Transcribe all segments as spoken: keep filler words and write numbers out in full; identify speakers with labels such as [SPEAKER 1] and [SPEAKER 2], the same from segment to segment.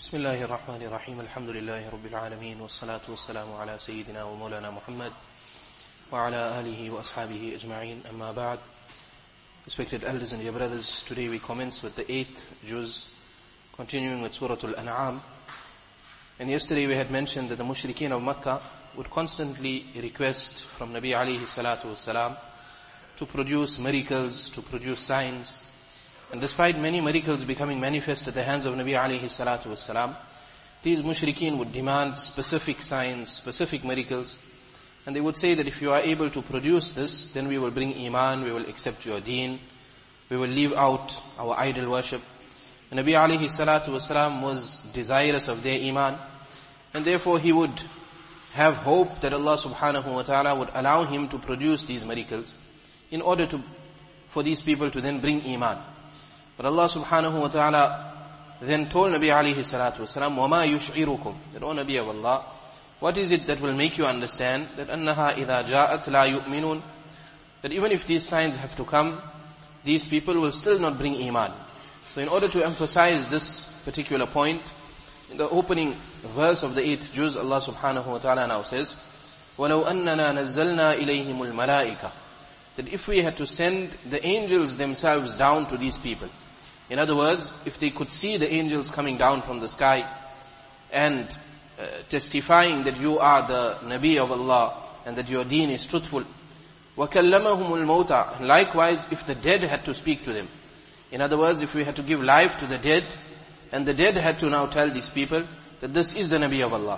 [SPEAKER 1] بسم الله الرحمن الرحيم الحمد لله رب العالمين والصلاة والسلام على سيدنا ومولانا محمد وعلى آله وأصحابه أجمعين أما بعد. Respected elders and dear brothers, today we commence with the eighth juz, continuing with Surah Al-An'am. And yesterday we had mentioned that the mushrikeen of Makkah would constantly request from Nabi alayhi salatu wassalam to produce miracles, to produce signs. And despite many miracles becoming manifest at the hands of Nabi alayhi salatu wassalam, these mushrikeen would demand specific signs, specific miracles. And they would say that if you are able to produce this, then we will bring iman, we will accept your deen, we will leave out our idol worship. And Nabi alayhi salatu wassalam was desirous of their iman, and therefore he would have hope that Allah subhanahu wa ta'ala would allow him to produce these miracles in order to, for these people to then bring iman. But Allah subhanahu wa ta'ala then told Nabi alayhi salatu wasalam, وَمَا يُشْعِرُكُمْ, that, O Nabi of Allah, what is it that will make you understand that أَنَّهَا إِذَا جَاءَتْ لَا يُؤْمِنُونَ, that even if these signs have to come, these people will still not bring iman. So in order to emphasize this particular point, in the opening verse of the eighth juz, Allah subhanahu wa ta'ala now says, وَلَوْ أَنَّنَا نَزَّلْنَا إِلَيْهِمُ الْمَلَائِكَةِ, that if we had to send the angels themselves down to these people. In other words, if they could see the angels coming down from the sky and uh, testifying that you are the Nabi of Allah and that your deen is truthful. وَكَلَّمَهُمُ الْمَوْتَى, and likewise if the dead had to speak to them. In other words, if we had to give life to the dead, and the dead had to now tell these people that this is the Nabi of Allah.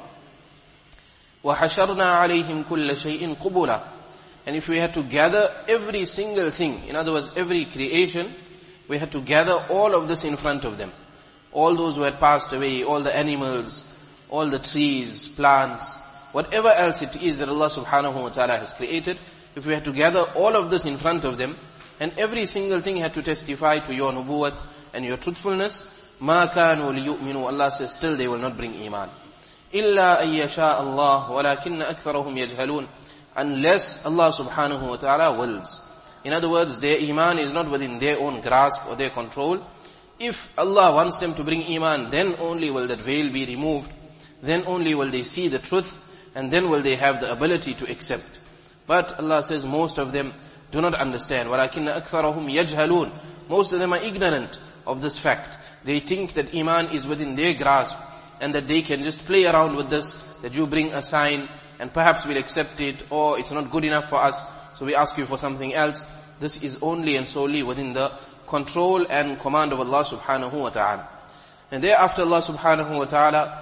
[SPEAKER 1] وَحَشَرْنَا عَلَيْهِمْ كُلَّ شَيْءٍ قُبُولًا, and if we had to gather every single thing, in other words, every creation, we had to gather all of this in front of them. All those who had passed away, all the animals, all the trees, plants, whatever else it is that Allah subhanahu wa ta'ala has created, if we had to gather all of this in front of them, and every single thing had to testify to your nubuwwat and your truthfulness, مَا كَانُوا لِيُؤْمِنُوا, Allah says, still they will not bring iman. إِلَّا أَن يَشَاءَ اللَّهُ وَلَكِنَّ أَكْثَرَهُمْ يَجْهَلُونَ, unless Allah subhanahu wa ta'ala wills. In other words, their iman is not within their own grasp or their control. If Allah wants them to bring iman, then only will that veil be removed. Then only will they see the truth, and then will they have the ability to accept. But Allah says most of them do not understand. وَلَكِنَّ أَكْثَرَهُمْ يَجْهَلُونَ, most of them are ignorant of this fact. They think that iman is within their grasp, and that they can just play around with this, that you bring a sign, and perhaps we'll accept it, or it's not good enough for us, so we ask you for something else. This is only and solely within the control and command of Allah subhanahu wa ta'ala. And thereafter Allah subhanahu wa ta'ala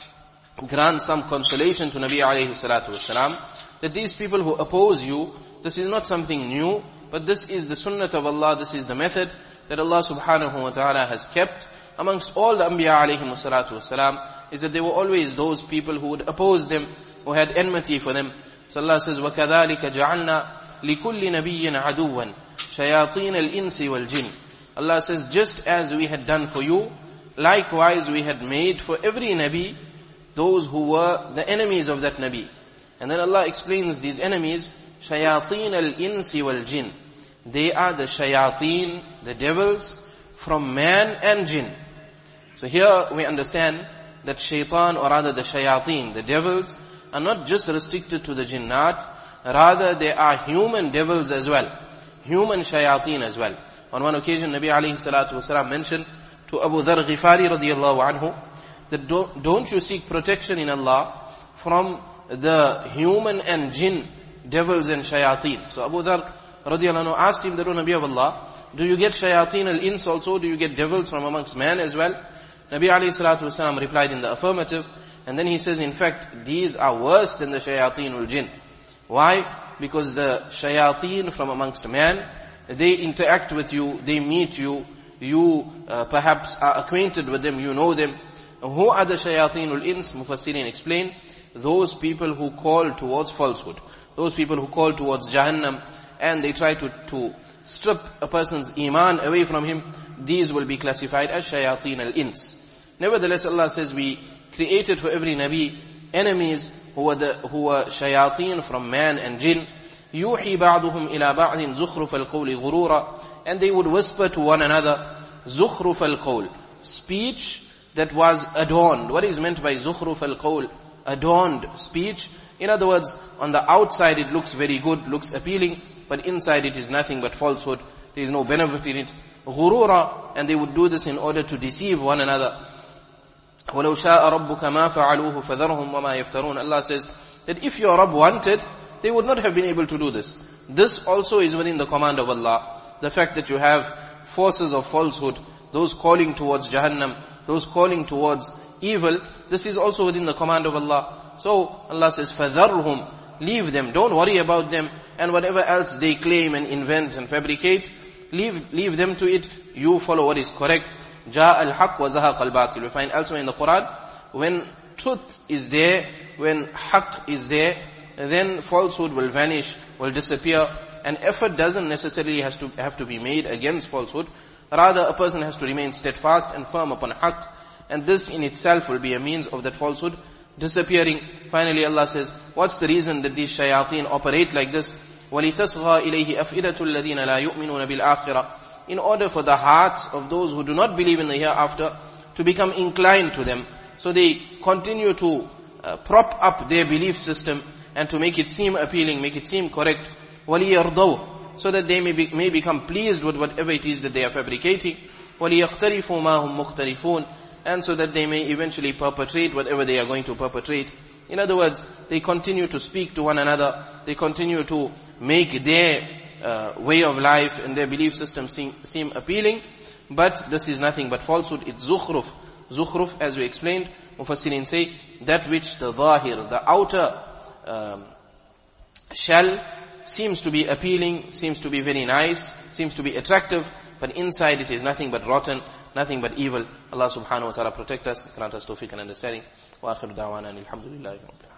[SPEAKER 1] grants some consolation to Nabi alayhi salatu wasalam, that these people who oppose you, this is not something new, but this is the sunnat of Allah, this is the method that Allah subhanahu wa ta'ala has kept amongst all the Anbiya alayhi salatu wasalam, is that there were always those people who would oppose them, who had enmity for them. So Allah says, وَكَذَلِكَ جَعَلْنَا لِكُلِّ نَبِيٍّ عَدُوًّا شَيَاطِينَ الْإِنسِ وَالْجِنِّ. Allah says, just as we had done for you, likewise we had made for every Nabi those who were the enemies of that Nabi. And then Allah explains these enemies, شَيَاطِينَ الْإِنسِ وَالْجِنِّ. They are the shayateen, the devils, from man and jinn. So here we understand that shaitan, or rather the shayateen, the devils, are not just restricted to the jinnat, rather they are human devils as well, human shayateen as well. On one occasion, Nabi alayhi salatu wasalam mentioned to Abu Dharr Ghifari radiyallahu anhu, that don't, don't you seek protection in Allah from the human and jinn devils and shayateen. So Abu Dharr radiyallahu anhu asked him, that, O Nabi of Allah, do you get shayateen al-ins also? Do you get devils from amongst man as well? Nabi alayhi salatu wasalam replied in the affirmative. And then he says, in fact, these are worse than the shayateen ul-jinn. Why? Because the shayateen from amongst man, they interact with you, they meet you, you uh, perhaps are acquainted with them, you know them. Who are the shayateen ul-ins? Mufassirin explain, those people who call towards falsehood, those people who call towards Jahannam, and they try to, to strip a person's iman away from him, these will be classified as shayateen al-ins. Nevertheless, Allah says, we created for every Nabi enemies who were the, who were shayateen from man and jinn. يُوحِي بَعْضُهُمْ إِلَى بَعْضٍ زُخْرُفَ الْقَوْلِ غُرُورًا, and they would whisper to one another, زُخْرُفَ الْقَوْلِ, speech that was adorned. What is meant by zukhruf al-qawl? Adorned speech. In other words, on the outside it looks very good, looks appealing, but inside it is nothing but falsehood. There is no benefit in it. Ghurura, and they would do this in order to deceive one another. وَلَوْ شَاءَ رَبُّكَ مَا فَعَلُوهُ فَذَرْهُمْ وَمَا يَفْتَرُونَ. Allah says that if your Rabb wanted, they would not have been able to do this. This also is within the command of Allah. The fact that you have forces of falsehood, those calling towards Jahannam, those calling towards evil, this is also within the command of Allah. So Allah says, فَذَرْهُمْ, leave them, don't worry about them, and whatever else they claim and invent and fabricate, leave, leave them to it. You follow what is correct. جَاءَ الْحَقِّ وَزَهَقَ الْبَاطِلُ. We find elsewhere in the Quran, when truth is there, when haqq is there, then falsehood will vanish, will disappear, and effort doesn't necessarily has to have to be made against falsehood. Rather, a person has to remain steadfast and firm upon haqq, and this in itself will be a means of that falsehood disappearing. Finally, Allah says, what's the reason that these shayateen operate like this? وَلِتَصْغَى إِلَيْهِ أَفْئِدَةُ الَّذِينَ لَا يُؤْمِنُونَ بِالْآخِرَةِ. In order for the hearts of those who do not believe in the hereafter to become inclined to them. So they continue to uh, prop up their belief system and to make it seem appealing, make it seem correct. وَلِيَرْضَوْا, so that they may, be, may become pleased with whatever it is that they are fabricating. وَلِيَقْتَرِفُوا مَا هُمْ مُخْتَرِفُونَ, and so that they may eventually perpetrate whatever they are going to perpetrate. In other words, they continue to speak to one another, they continue to make their uh, way of life and their belief system seem, seem appealing, but this is nothing but falsehood. It's zukhruf. Zukhruf, as we explained, Mufassirin say, that which the zahir, the outer um, shell seems to be appealing, seems to be very nice, seems to be attractive, but inside it is nothing but rotten, nothing but evil. Allah subhanahu wa ta'ala protect us, grant us tawfiq and understanding. Wa akhiru da'wana alhamdulillahi rabbil alamin.